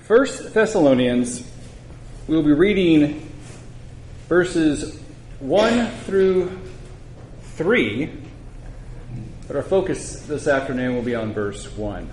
1 Thessalonians, we'll be reading verses 1 through 3, but our focus this afternoon will be on verse 1.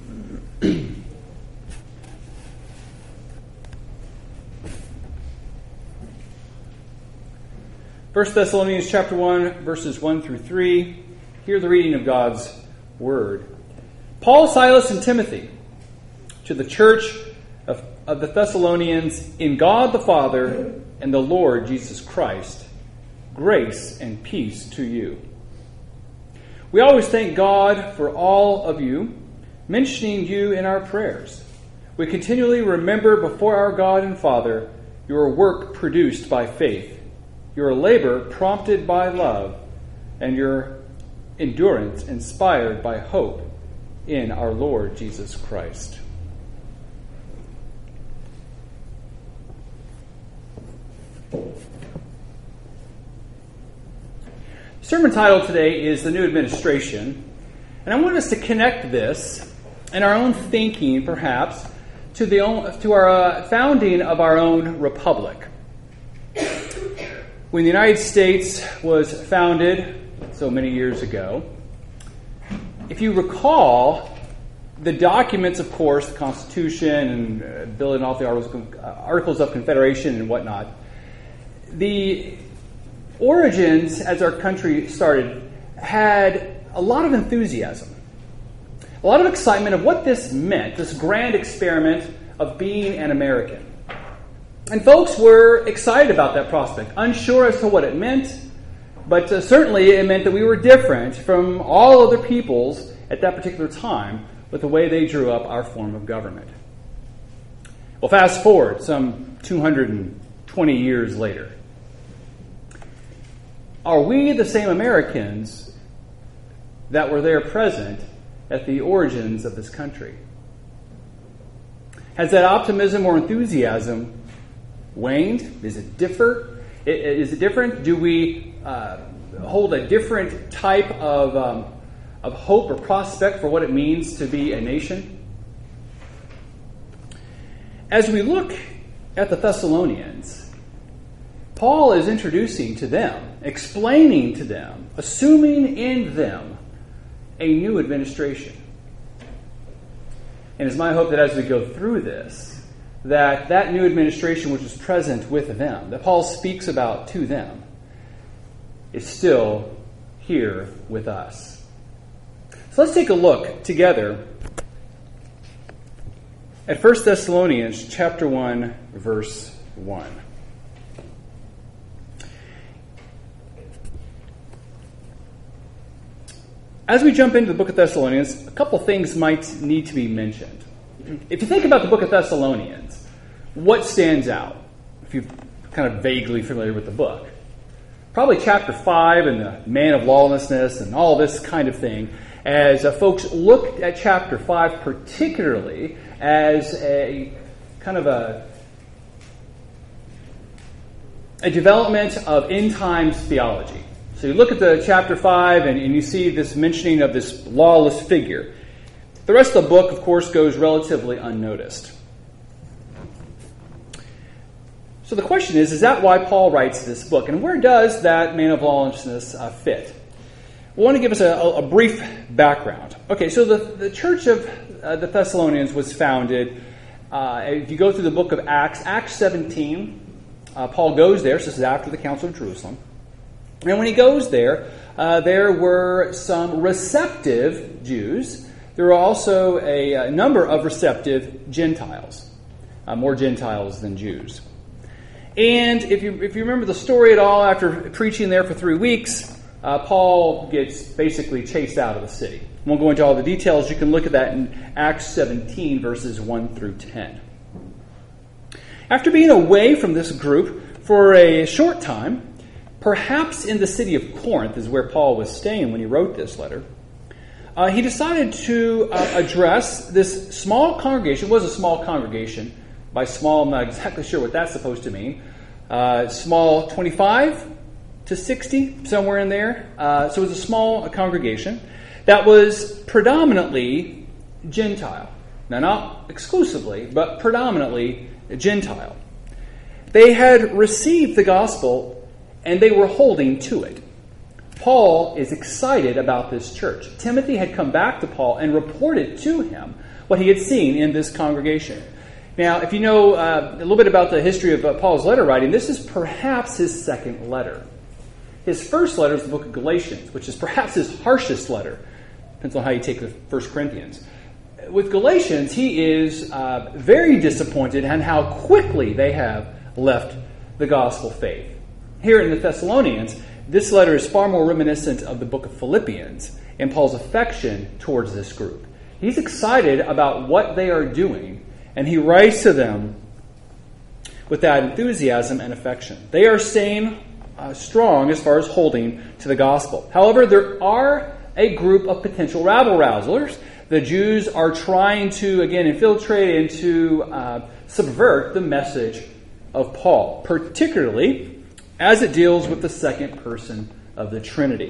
1 Thessalonians chapter 1, verses 1 through 3. Hear the reading of God's Word. Paul, Silas, and Timothy, to the church of the Thessalonians, in God the Father and the Lord Jesus Christ, grace and peace to you. We always thank God for all of you, mentioning you in our prayers. We continually remember before our God and Father your work produced by faith, your labor prompted by love, and your endurance inspired by hope in our Lord Jesus Christ. The sermon title today is The New Administration, and I want us to connect this and our own thinking, perhaps, to our founding of our own republic. When the United States was founded so many years ago, if you recall, the documents, of course, the Constitution and Bill and all the Articles of Confederation and whatnot, the origins as our country started had a lot of enthusiasm, a lot of excitement of what this meant, this grand experiment of being an American. And folks were excited about that prospect, unsure as to what it meant, but certainly it meant that we were different from all other peoples at that particular time with the way they drew up our form of government. Well, fast forward some 220 years later. Are we the same Americans that were there present at the origins of this country? Has that optimism or enthusiasm waned? Is it different? Do we hold a different type of hope or prospect for what it means to be a nation? As we look at the Thessalonians, Paul is introducing to them, explaining to them, assuming in them a new administration. And it's my hope that as we go through this, that new administration which is present with them, that Paul speaks about to them, is still here with us. So let's take a look together at 1 Thessalonians chapter 1, verse 1. As we jump into the book of Thessalonians, a couple things might need to be mentioned. If you think about the book of Thessalonians, what stands out? If you're kind of vaguely familiar with the book. Probably chapter 5 and the man of lawlessness and all this kind of thing, as folks looked at chapter 5 particularly as a kind of a development of end times theology. So you look at the chapter 5 and you see this mentioning of this lawless figure. The rest of the book, of course, goes relatively unnoticed. So the question is that why Paul writes this book? And where does that man of lawlessness fit? I want to give us a brief background. Okay, so the church of the Thessalonians was founded, if you go through the book of Acts 17, Paul goes there, so this is after the Council of Jerusalem. And when he goes there, there were some receptive Jews. There were also a number of receptive Gentiles, more Gentiles than Jews. And if you remember the story at all, after preaching there for 3 weeks, Paul gets basically chased out of the city. I won't go into all the details. You can look at that in Acts 17, verses 1 through 10. After being away from this group for a short time, perhaps in the city of Corinth is where Paul was staying when he wrote this letter, he decided to address this small congregation. It was a small congregation. By small, I'm not exactly sure what that's supposed to mean. Small, 25 to 60, somewhere in there. So it was a small congregation that was predominantly Gentile. Now, not exclusively, but predominantly Gentile. They had received the gospel, and they were holding to it. Paul is excited about this church. Timothy had come back to Paul and reported to him what he had seen in this congregation. Now, if you know a little bit about the history of Paul's letter writing, this is perhaps his second letter. His first letter is the book of Galatians, which is perhaps his harshest letter. Depends on how you take the 1 Corinthians. With Galatians, he is very disappointed in how quickly they have left the gospel faith. Here in the Thessalonians, this letter is far more reminiscent of the book of Philippians and Paul's affection towards this group. He's excited about what they are doing, and he writes to them with that enthusiasm and affection. They are staying strong as far as holding to the gospel. However, there are a group of potential rabble-rousers. The Jews are trying to, again, infiltrate and to subvert the message of Paul, particularly as it deals with the second person of the Trinity.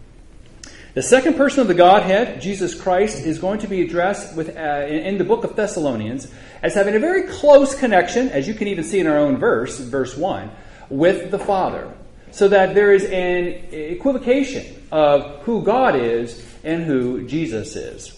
The second person of the Godhead, Jesus Christ, is going to be addressed in the book of Thessalonians as having a very close connection, as you can even see in our own verse 1, with the Father. So that there is an equivocation of who God is and who Jesus is.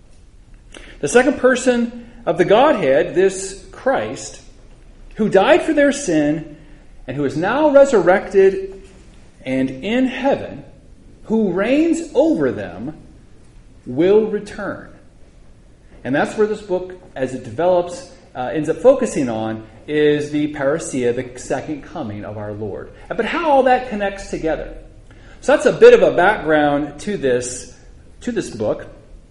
The second person of the Godhead, this Christ, who died for their sin and who is now resurrected and in heaven, who reigns over them, will return. And that's where this book, as it develops, ends up focusing on, is the parousia, the second coming of our Lord. But how all that connects together. So that's a bit of a background to this book.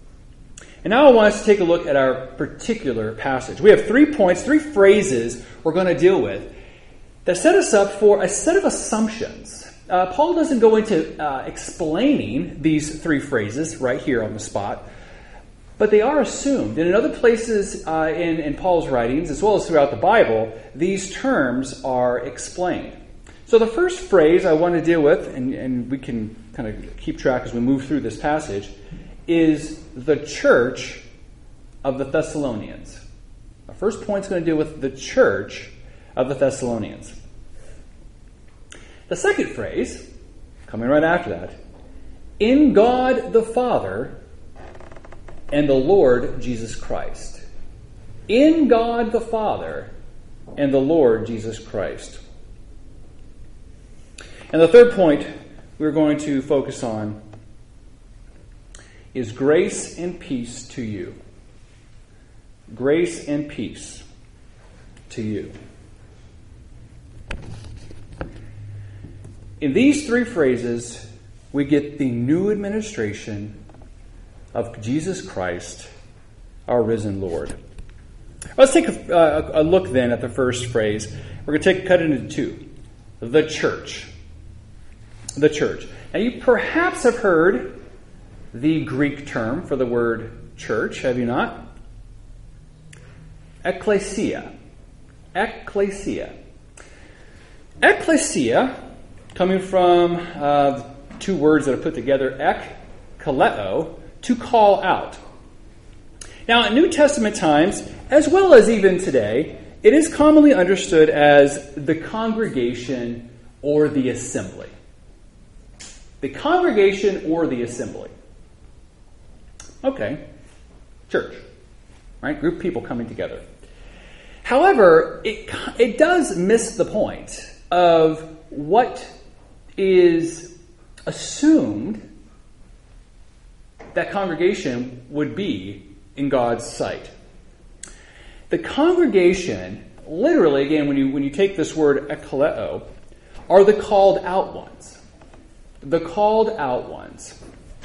And now I want us to take a look at our particular passage. We have 3 points, 3 phrases we're going to deal with that set us up for a set of assumptions. Paul doesn't go into explaining these 3 phrases right here on the spot, but they are assumed. And in other places in Paul's writings, as well as throughout the Bible, these terms are explained. So the first phrase I want to deal with, and we can kind of keep track as we move through this passage, is the church of the Thessalonians. Our first point is going to deal with the church of the Thessalonians. The second phrase, coming right after that, in God the Father and the Lord Jesus Christ. In God the Father and the Lord Jesus Christ. And the third point we're going to focus on is grace and peace to you. Grace and peace to you. In these 3 phrases, we get the new administration of Jesus Christ, our risen Lord. Let's take a look then at the first phrase. We're going to cut it into 2. The church. The church. Now you perhaps have heard the Greek term for the word church, have you not? Ecclesia. Ecclesia. Ecclesia, coming from 2 words that are put together, ek, kaleo, to call out. Now, in New Testament times, as well as even today, it is commonly understood as the congregation or the assembly. The congregation or the assembly. Okay, church, right? Group of people coming together. However, it does miss the point of what is assumed that congregation would be in God's sight. The congregation, literally, again, when you take this word ekkaleo, are the called out ones. The called out ones.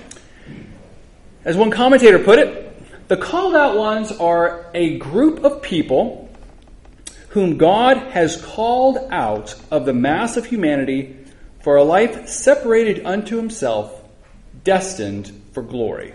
As one commentator put it, the called out ones are a group of people whom God has called out of the mass of humanity for a life separated unto himself, destined for glory.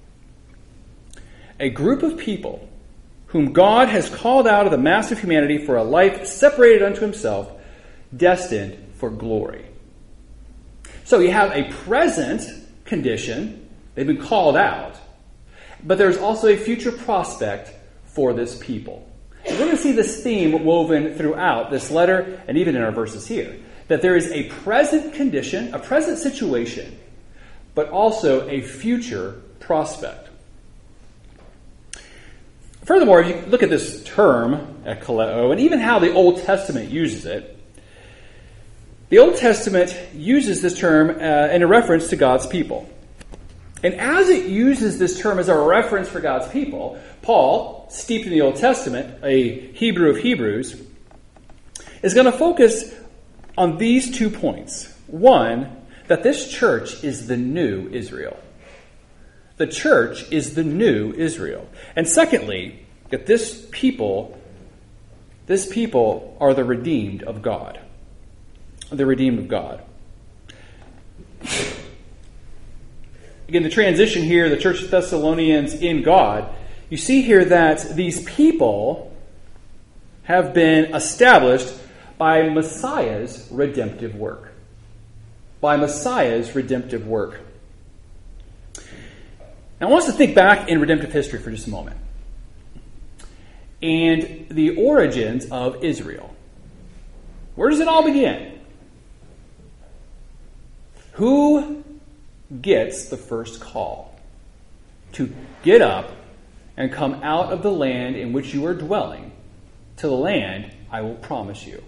A group of people whom God has called out of the mass of humanity for a life separated unto himself, destined for glory. So you have a present condition. They've been called out. But there's also a future prospect for this people. And we're going to see this theme woven throughout this letter and even in our verses here. That there is a present condition, a present situation, but also a future prospect. Furthermore, if you look at this term, ekkaleo, and even how the Old Testament uses it, the Old Testament uses this term in a reference to God's people. And as it uses this term as a reference for God's people, Paul, steeped in the Old Testament, a Hebrew of Hebrews, is going to focus on these 2 points. One, that this church is the new Israel. The church is the new Israel. And secondly, that this people are the redeemed of God. The redeemed of God. Again, the transition here, the Church of Thessalonians in God, you see here that these people have been established by Messiah's redemptive work. By Messiah's redemptive work. Now, I want us to think back in redemptive history for just a moment. And the origins of Israel. Where does it all begin? Who gets the first call to get up and come out of the land in which you are dwelling to the land I will promise you?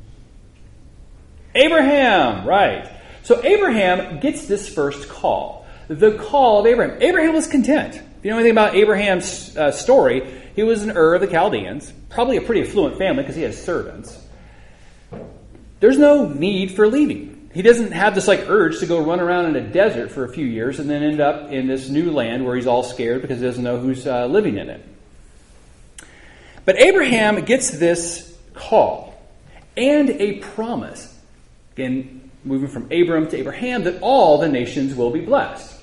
Abraham, right. So Abraham gets this first call. The call of Abraham. Abraham was content. If you know anything about Abraham's story, he was in Ur of the Chaldeans, probably a pretty affluent family because he has servants. There's no need for leaving. He doesn't have this urge to go run around in a desert for a few years and then end up in this new land where he's all scared because he doesn't know who's living in it. But Abraham gets this call and a promise. Again, moving from Abram to Abraham, that all the nations will be blessed.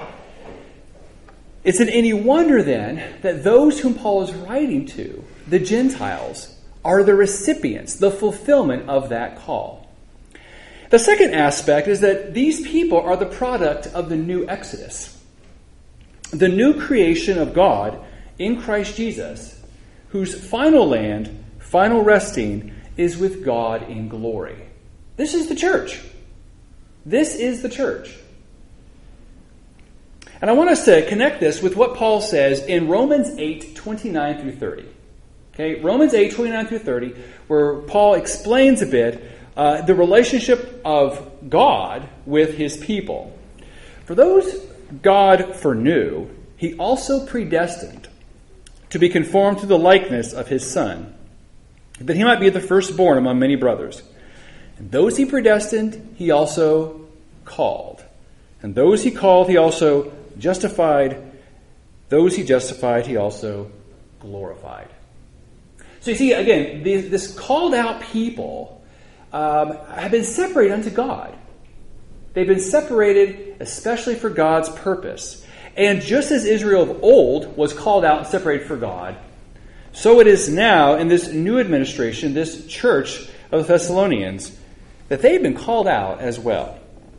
It's an any wonder then that those whom Paul is writing to, the Gentiles, are the recipients, the fulfillment of that call. The second aspect is that these people are the product of the new Exodus, the new creation of God in Christ Jesus, whose final land, final resting, is with God in glory. This is the church. This is the church. And I want us to connect this with what Paul says in Romans 8, 29 through 30. Okay, Romans 8, 29 through 30, where Paul explains a bit the relationship of God with his people. For those God foreknew, he also predestined to be conformed to the likeness of his Son, that he might be the firstborn among many brothers. And those he predestined, he also called. And those he called, he also justified. Those he justified, he also glorified. So you see, again, this called out people have been separated unto God. They've been separated especially for God's purpose. And just as Israel of old was called out and separated for God, so it is now in this new administration, this church of the Thessalonians, that they've been called out as well.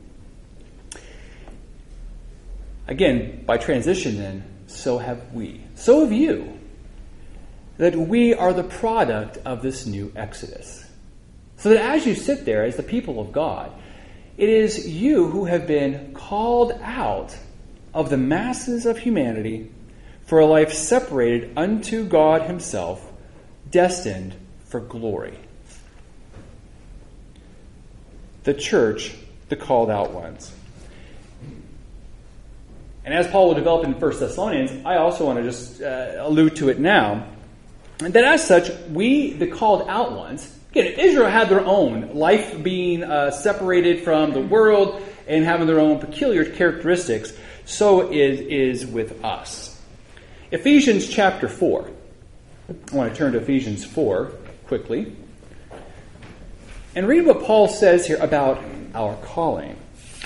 Again, by transition then, so have we. So have you. That we are the product of this new Exodus. So that as you sit there as the people of God, it is you who have been called out of the masses of humanity for a life separated unto God himself, destined for glory. The church, the called out ones. And as Paul will develop in 1 Thessalonians, I also want to just allude to it now. And that as such, we, the called out ones, again, Israel had their own life being separated from the world and having their own peculiar characteristics. So it is with us. Ephesians chapter 4. I want to turn to Ephesians 4 quickly. And read what Paul says here about our calling.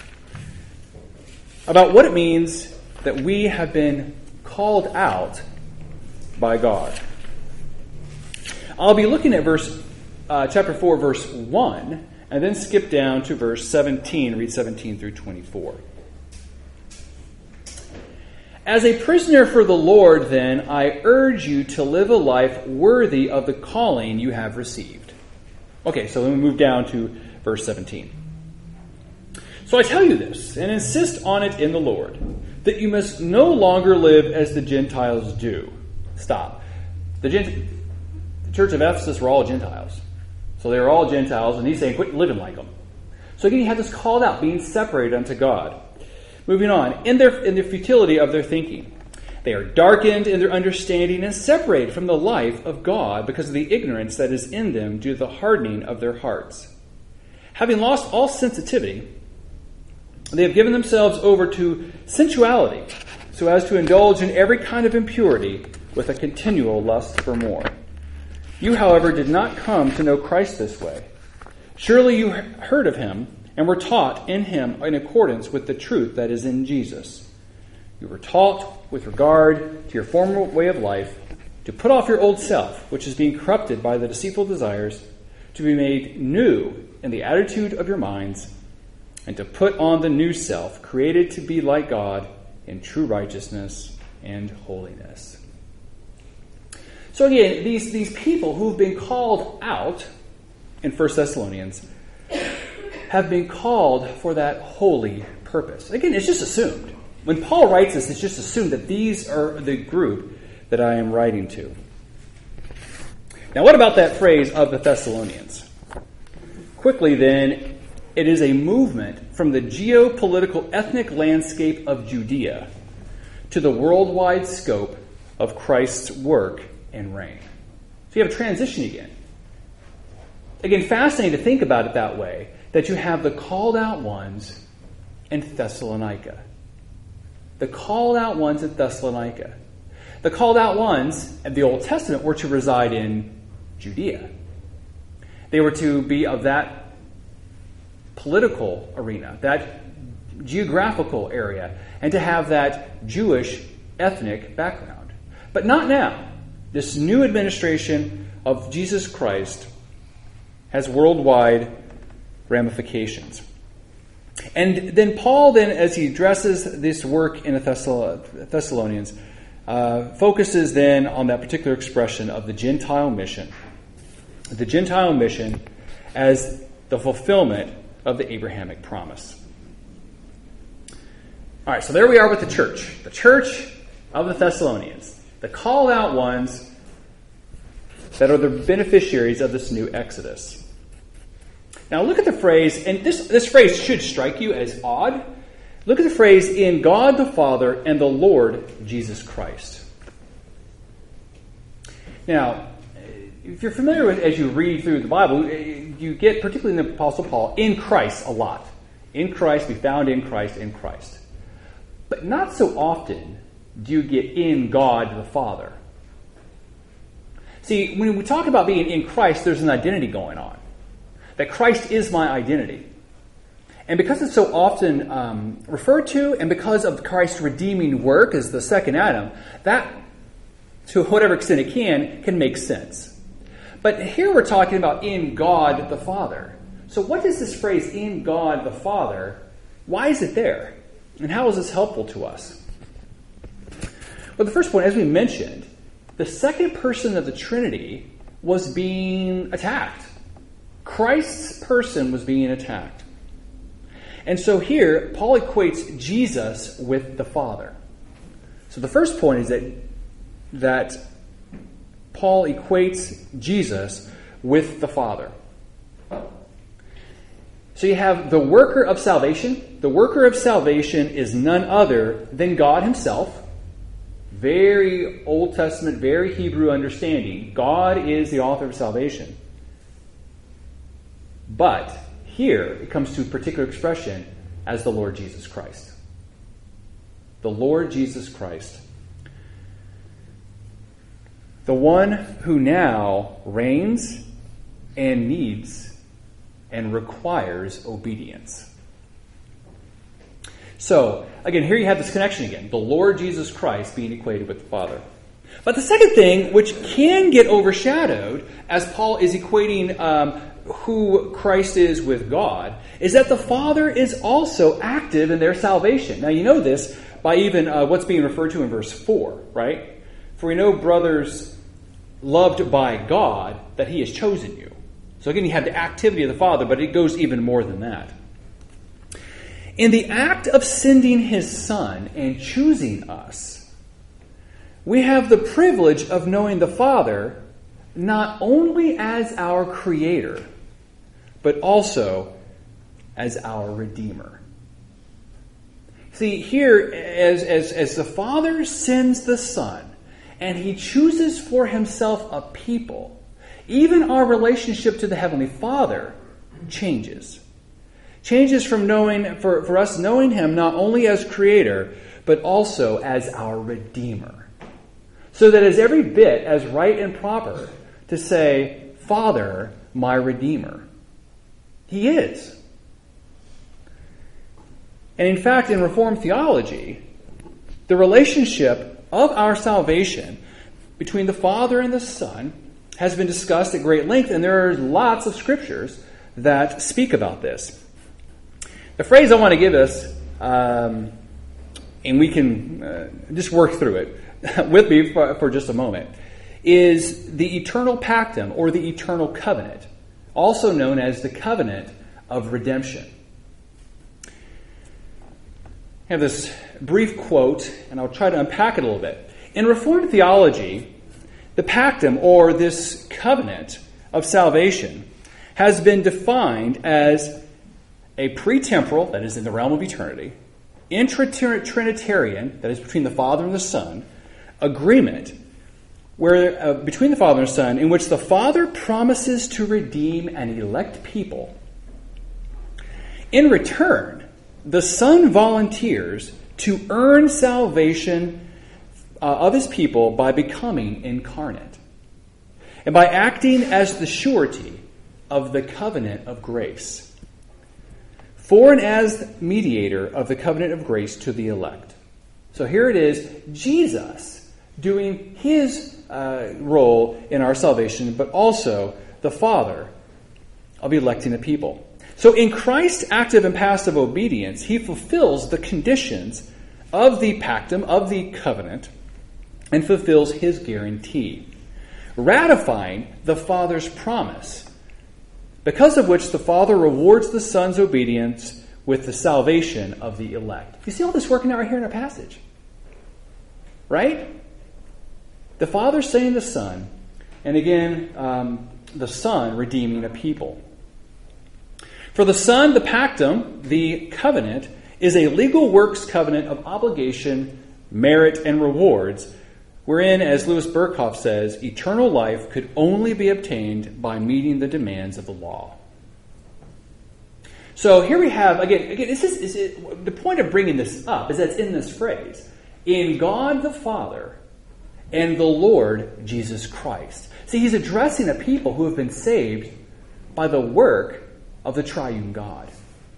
About what it means that we have been called out by God. I'll be looking at chapter 4, verse 1, and then skip down to verse 17, read 17 through 24. As a prisoner for the Lord, then, I urge you to live a life worthy of the calling you have received. Okay, so then we move down to verse 17. So I tell you this, and insist on it in the Lord, that you must no longer live as the Gentiles do. Stop. The church of Ephesus were all Gentiles. So they were all Gentiles, and he's saying, quit living like them. So again, you have this called out, being separated unto God. Moving on, in the futility of their thinking. They are darkened in their understanding and separated from the life of God because of the ignorance that is in them due to the hardening of their hearts. Having lost all sensitivity, they have given themselves over to sensuality, so as to indulge in every kind of impurity with a continual lust for more. You, however, did not come to know Christ this way. Surely you heard of him and were taught in him in accordance with the truth that is in Jesus. You were taught with regard to your former way of life to put off your old self, which is being corrupted by the deceitful desires, to be made new in the attitude of your minds, and to put on the new self, created to be like God in true righteousness and holiness. So again, these people who've been called out in 1 Thessalonians have been called for that holy purpose. Again, it's just assumed. When Paul writes this, it's just assumed that these are the group that I am writing to. Now, what about that phrase of the Thessalonians? Quickly, then, it is a movement from the geopolitical ethnic landscape of Judea to the worldwide scope of Christ's work and reign. So you have a transition again. Again, fascinating to think about it that way, that you have the called out ones in Thessalonica. The called out ones in Thessalonica. The called out ones of the Old Testament were to reside in Judea. They were to be of that political arena, that geographical area, and to have that Jewish ethnic background. But not now. This new administration of Jesus Christ has worldwide ramifications. And then Paul, as he addresses this work in the Thessalonians, focuses then on that particular expression of the Gentile mission. The Gentile mission as the fulfillment of the Abrahamic promise. All right, so there we are with the church of the Thessalonians, the called out ones that are the beneficiaries of this new Exodus. Now look at the phrase, and this phrase should strike you as odd. Look at the phrase, in God the Father and the Lord Jesus Christ. Now, if you're familiar with, as you read through the Bible, you get, particularly in the Apostle Paul, in Christ a lot. In Christ, be found in Christ, in Christ. But not so often do you get in God the Father. See, when we talk about being in Christ, there's an identity going on. That Christ is my identity. And because it's so often referred to, and because of Christ's redeeming work as the second Adam, that, to whatever extent it can make sense. But here we're talking about in God the Father. So what is this phrase, in God the Father? Why is it there? And how is this helpful to us? Well, the first point, as we mentioned, the second person of the Trinity was being attacked. Christ's person was being attacked. And so here, Paul equates Jesus with the Father. So the first point is that Paul equates Jesus with the Father. So you have the worker of salvation. The worker of salvation is none other than God himself. Very Old Testament, very Hebrew understanding. God is the author of salvation. But here it comes to a particular expression as the Lord Jesus Christ. The Lord Jesus Christ. The one who now reigns and needs and requires obedience. So, again, here you have this connection again. The Lord Jesus Christ being equated with the Father. But the second thing, which can get overshadowed as Paul is equating who Christ is with God, is that the Father is also active in their salvation. Now, you know this by even what's being referred to in verse 4, right? For we know, brothers, loved by God, that he has chosen you. So again, you have the activity of the Father, but it goes even more than that. In the act of sending his Son and choosing us, we have the privilege of knowing the Father not only as our Creator, but also as our Redeemer. See, here, as the Father sends the Son, and he chooses for himself a people, even our relationship to the Heavenly Father changes. Changes from for us knowing him not only as Creator, but also as our Redeemer. So that it's every bit as right and proper to say, Father, my Redeemer. He is. And in fact, in Reformed theology, the relationship of our salvation between the Father and the Son has been discussed at great length, and there are lots of scriptures that speak about this. The phrase I want to give us, and we can just work through it with me for just a moment, is the eternal pactum, or the eternal covenant, also known as the covenant of redemption. I have this brief quote, and I'll try to unpack it a little bit. In Reformed theology, the pactum, or this covenant of salvation, has been defined as a pretemporal, that is in the realm of eternity, intra-Trinitarian, that is between the Father and the Son, agreement where between the Father and the Son, in which the Father promises to redeem an elect people. In return, the Son volunteers to earn salvation of his people by becoming incarnate and by acting as the surety of the covenant of grace, for and as mediator of the covenant of grace to the elect. So here it is, Jesus doing his role in our salvation, but also the Father of electing a people. So in Christ's active and passive obedience, he fulfills the conditions of the pactum, of the covenant, and fulfills his guarantee, ratifying the Father's promise, because of which the Father rewards the Son's obedience with the salvation of the elect. You see all this working out right here in our passage? Right? The Father saying the Son, and again, the Son redeeming a people. For the Son, the pactum, the covenant, is a legal works covenant of obligation, merit, and rewards, wherein, as Louis Berkhoff says, eternal life could only be obtained by meeting the demands of the law. So here we have, again, the point of bringing this up is that it's in this phrase, in God the Father and the Lord Jesus Christ. See, he's addressing a people who have been saved by the work of the triune God.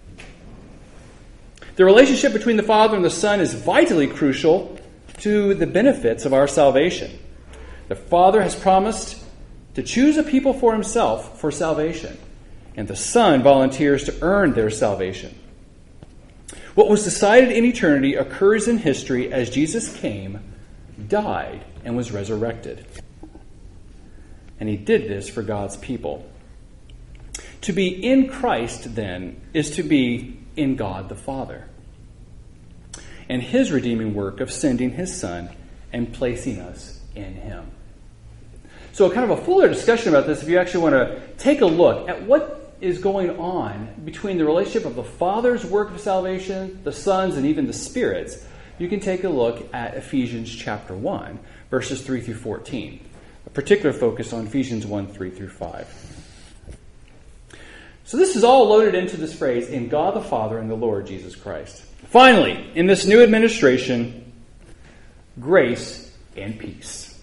The relationship between the Father and the Son is vitally crucial to the benefits of our salvation. The Father has promised to choose a people for himself for salvation, and the Son volunteers to earn their salvation. What was decided in eternity occurs in history as Jesus came, died, and was resurrected. And he did this for God's people. To be in Christ, then, is to be in God the Father, and his redeeming work of sending his Son and placing us in him. So kind of a fuller discussion about this, if you actually want to take a look at what is going on between the relationship of the Father's work of salvation, the Son's, and even the Spirit's, you can take a look at Ephesians chapter 1, verses 3 through 14. A particular focus on Ephesians 1, 3 through 5. So this is all loaded into this phrase, in God the Father and the Lord Jesus Christ. Finally, in this new administration, grace and peace.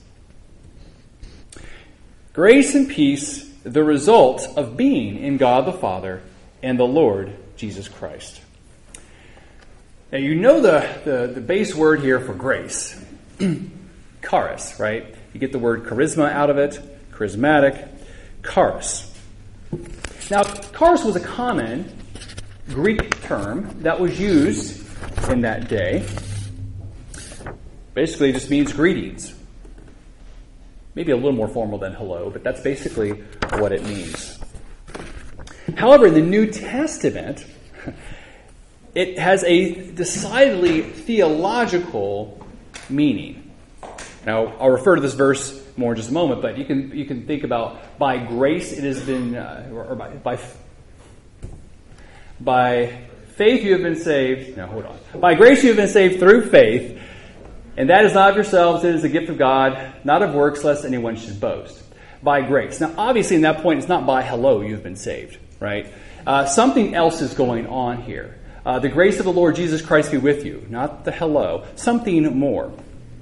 Grace and peace, the result of being in God the Father and the Lord Jesus Christ. Now you know the base word here for grace. Charis, right? You get the word charisma out of it, charismatic, charis. Now, charis was a common Greek term that was used in that day Basically, it just means greetings. Maybe a little more formal than hello, but that's basically what it means. However, in the New Testament, it has a decidedly theological meaning. Now, I'll refer to this verse more in just a moment, but you can think about by grace it has been, or by faith you have been saved. No, hold on. By grace you have been saved through faith, and that is not of yourselves, it is a gift of God, not of works, lest anyone should boast. By grace. Now, obviously, in that point, it's not by hello you've been saved, right? Something else is going on here. The grace of the Lord Jesus Christ be with you, not the hello. Something more.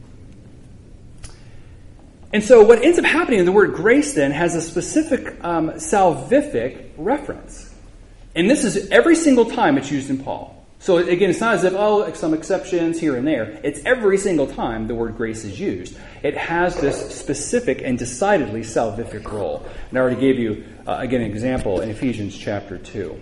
And so what ends up happening in the word grace then has a specific salvific reference. And this is every single time it's used in Paul. So again, it's not as if, some exceptions here and there. It's every single time the word grace is used. It has this specific and decidedly salvific role. And I already gave you, again, an example in Ephesians chapter 2.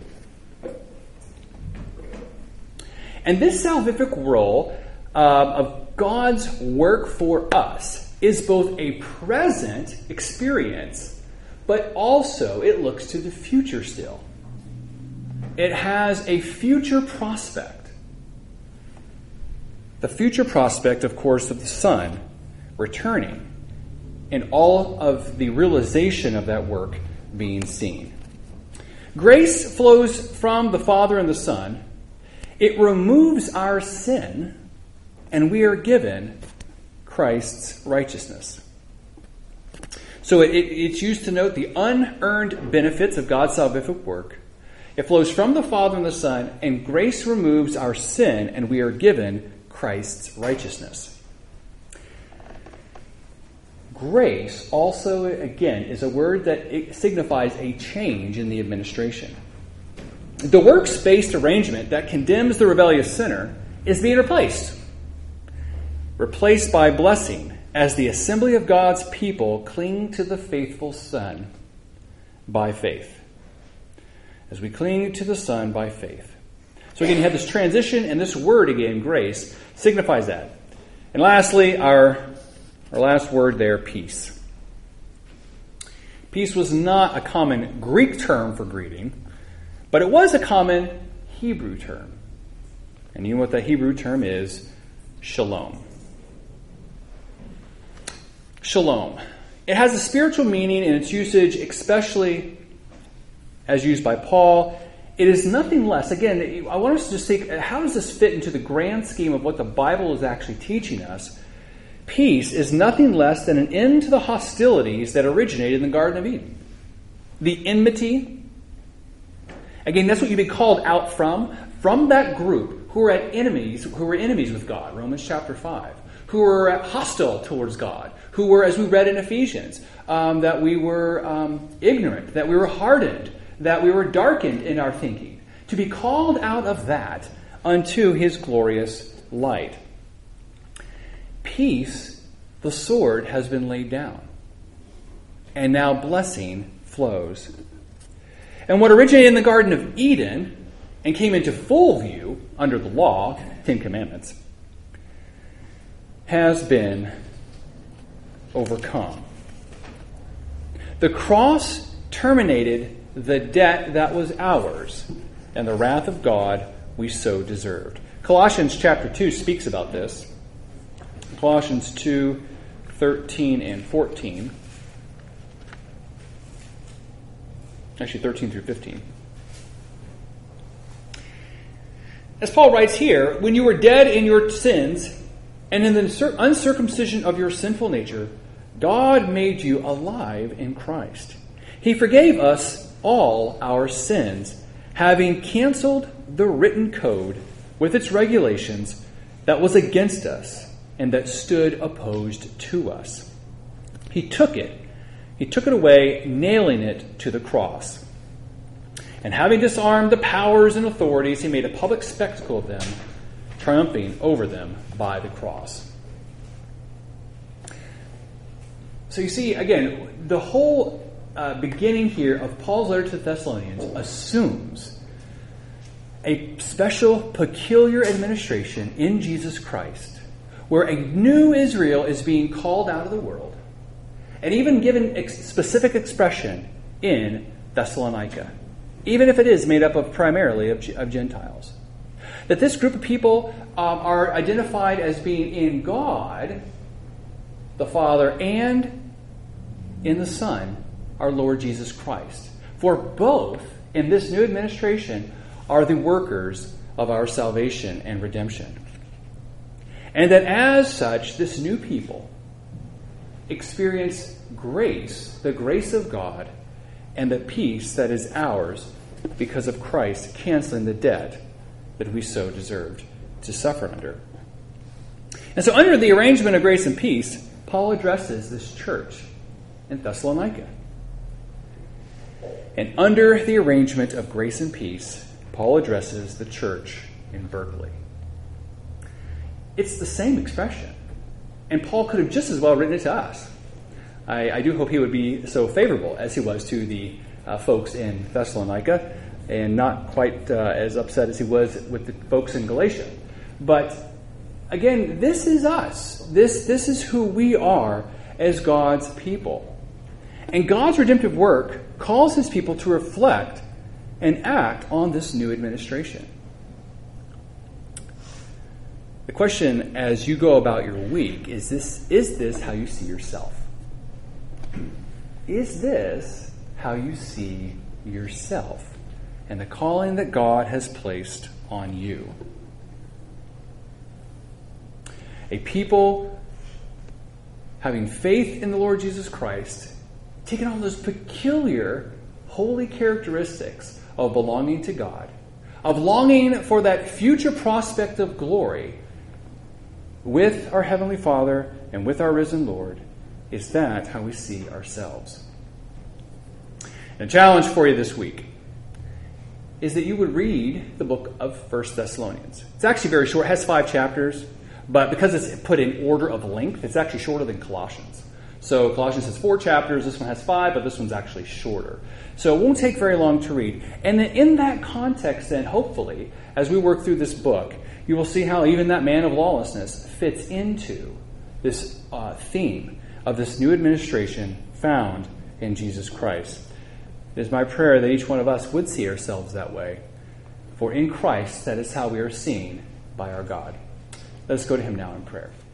And this salvific role of God's work for us is both a present experience, but also it looks to the future still. It has a future prospect. The future prospect, of course, of the Son returning and all of the realization of that work being seen. Grace flows from the Father and the Son. It removes our sin, and we are given Christ's righteousness. So it's used to note the unearned benefits of God's salvific work. It flows from the Father and the Son, and grace removes our sin, and we are given Christ's righteousness. Grace also, again, is a word that it signifies a change in the administration. The works-based arrangement that condemns the rebellious sinner is being replaced. Replaced by blessing, as the assembly of God's people cling to the faithful Son by faith. As we cling to the Son by faith. So again, you have this transition, and this word again, grace, signifies that. And lastly, our last word there, peace. Peace was not a common Greek term for greeting, but it was a common Hebrew term. And you know what that Hebrew term is? Shalom. Shalom. It has a spiritual meaning in its usage, especially as used by Paul. It is nothing less. Again, I want us to just think, how does this fit into the grand scheme of what the Bible is actually teaching us? Peace is nothing less than an end to the hostilities that originated in the Garden of Eden. The enmity. Again, that's what you've been called out from that group who were enemies with God, Romans chapter 5, who were hostile towards God, who were, as we read in Ephesians, that we were ignorant, that we were hardened, that we were darkened in our thinking, to be called out of that unto his glorious light. Peace, the sword, has been laid down, and now blessing flows. And what originated in the Garden of Eden and came into full view under the law, 10 Commandments, has been overcome. The cross terminated the debt that was ours and the wrath of God we so deserved. Colossians chapter 2 speaks about this. Colossians 2, 13 and 14. Actually, 13 through 15. As Paul writes here, when you were dead in your sins and in the uncircumcision of your sinful nature, God made you alive in Christ. He forgave us all our sins, having canceled the written code with its regulations that was against us and that stood opposed to us. He took it away, nailing it to the cross. And having disarmed the powers and authorities, he made a public spectacle of them, triumphing over them by the cross. So you see, again, the whole beginning here of Paul's letter to the Thessalonians assumes a special, peculiar administration in Jesus Christ, where a new Israel is being called out of the world and even given specific expression in Thessalonica, even if it is made up of primarily of Gentiles. That this group of people are identified as being in God, the Father, and in the Son, our Lord Jesus Christ. For both in this new administration are the workers of our salvation and redemption. And that as such, this new people experience grace, the grace of God, and the peace that is ours because of Christ canceling the debt that we so deserved to suffer under. And so under the arrangement of grace and peace, Paul addresses this church in Thessalonica. And under the arrangement of grace and peace, Paul addresses the church in Berkeley. It's the same expression. And Paul could have just as well written it to us. I do hope he would be so favorable as he was to the folks in Thessalonica, and not quite as upset as he was with the folks in Galatia. But again, this is us. This is who we are as God's people. And God's redemptive work calls his people to reflect and act on this new administration. The question as you go about your week is this how you see yourself? Is this how you see yourself and the calling that God has placed on you? A people having faith in the Lord Jesus Christ, taking on those peculiar holy characteristics of belonging to God, of longing for that future prospect of glory with our Heavenly Father and with our risen Lord. Is that how we see ourselves? And a challenge for you this week is that you would read the book of 1 Thessalonians. It's actually very short. It has 5 chapters, but because it's put in order of length, it's actually shorter than Colossians. So Colossians has 4 chapters, this one has 5, but this one's actually shorter. So it won't take very long to read. And then in that context, then, hopefully, as we work through this book, you will see how even that man of lawlessness fits into this theme of this new administration found in Jesus Christ. It is my prayer that each one of us would see ourselves that way. For in Christ, that is how we are seen by our God. Let us go to him now in prayer.